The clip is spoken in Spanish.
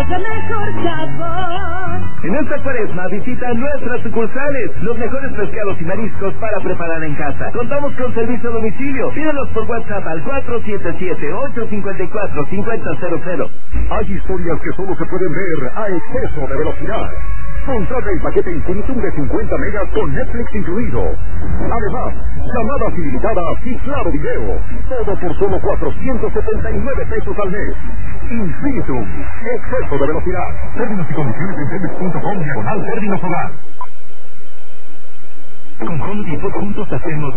ese mejor sabor. En esta cuaresma visita nuestras sucursales, los mejores pescados y mariscos para preparar en casa. Contamos con servicio a domicilio. Pídelos por WhatsApp al 477-854-5000. Hay historias que solo se pueden ver a exceso de velocidad. Contrata el paquete Infinitum de 50 megas con Netflix incluido. Además, llamadas ilimitadas y claro video. Todo por solo 479 pesos al mes. Infinitum. Exceso de velocidad. Términos y condiciones en telmex.com/términos hogar. Con Home Depot juntos hacemos